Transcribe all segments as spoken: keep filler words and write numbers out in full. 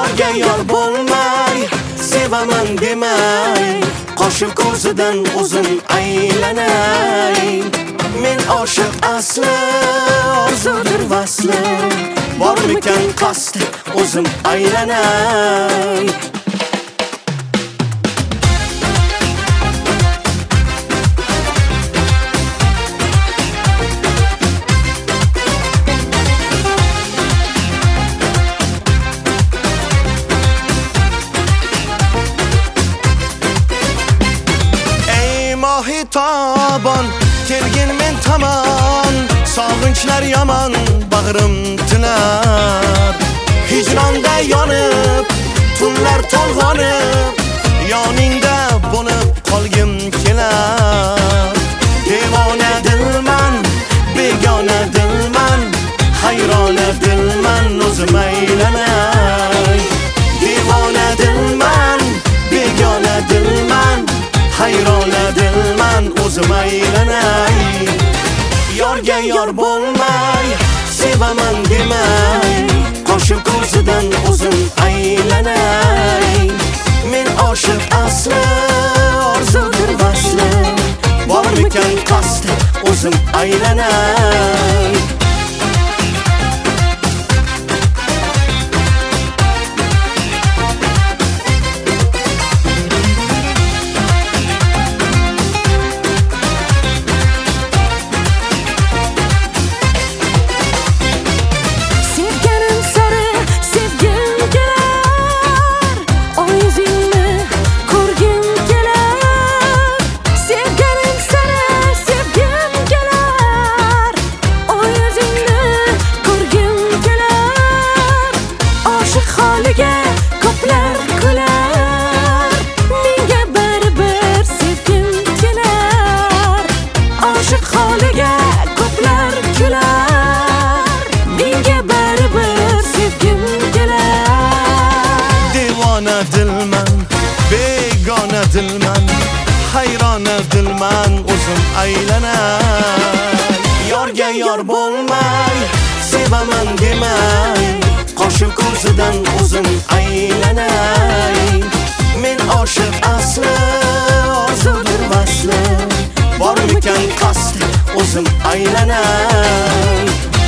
Yorga yor bo'lmay, sevaman demay, qo'shib ko'zidan o'zim aylanay. Men oshiq asli, orzudir vasli, bormikan qasdi o'zim aylanay. Mohitobon kelgin men tomon, sog'inchlar yomon bag'rim tinar. Hijronda yonib, tunlar to'lg'onib, yoningda bo'lib qolgim kelar. Devona dilman, begona dilman, hayrona dilman, o'zim aylanay. Devona dilman, begona dilman, hayrona dilman, o'zim aylanay. Yorga yor bo'lmay, sevaman demay, qo'shib ko'zidan o'zim aylanay. Men oshiq asli, orzudir vasli, bormikan qasdi o'zim aylanay. Ko'plar kular, menga baribir sevgim kelar. Oshiq holiga ko'plar kular, menga baribir sevgim kelar. Devona dilman, begona dilman, hayrona dilman, o'zim aylanay. Yorga yor bo'lmay, sevaman demay, qo'shib ko'zidan o'zim aylanay. Men oshiq asli, orzudir vasli, bormikan qasdi o'zim aylanay.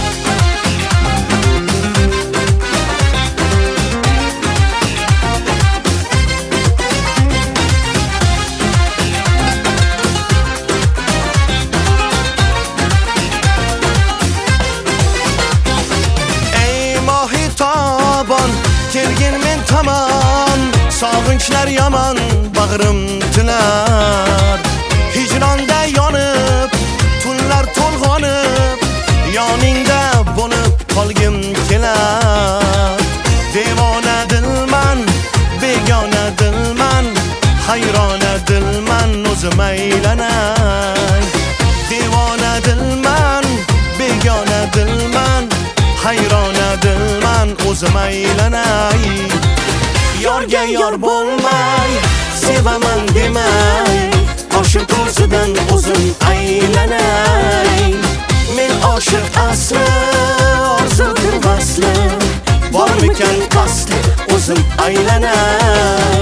Kelgin men tomon, sog'inchlar yomon bag'rim tinar. Hijronda yonib, tunlar to'lg'onib, yoningda bo'lib qolgim kelar. Devona dilman, begona dilman, hayrona dilman, o'zim aylanay. Devona dilman, begona dilman, hayrona dilman, o'zim aylanay. Yorga yor bo'lmay, sevaman demay, qo'shib ko'zidan o'zim aylanay. Men oshiq asli, orzudir vasli, bormikan qasdi o'zim aylanay.